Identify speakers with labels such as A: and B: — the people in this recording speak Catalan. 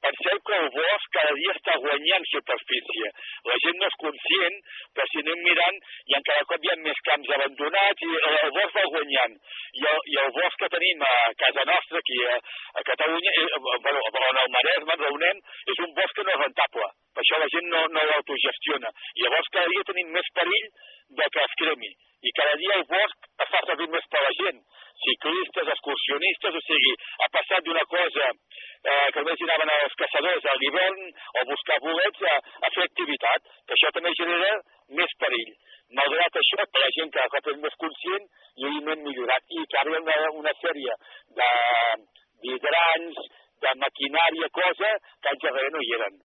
A: penseu que el bosc cada dia està guanyant superfície. La gent no és conscient, però si anem mirant, cada cop hi ha més camps abandonats i el bosc va guanyant. I el bosc que tenim a casa nostra, aquí a Catalunya, on al Maresme ens reunem, és un bosc que no és rentable. Per això la gent no l'autogestiona. I llavors cada dia tenim més perill de que es cremi. I cada dia el bosc es fa servir més per la gent. Ciclistes, excursionistes, o sigui, ha passat d'una cosa que només hi anaven els caçadors a l'hivern o buscar bolets a fer activitat, que això també genera més perill. Malgrat això, per la gent que cada cop és més conscient, i hem millorat. I que ara hi ha una sèrie d'hidrants, de maquinària, cosa que anys darrere no hi eren.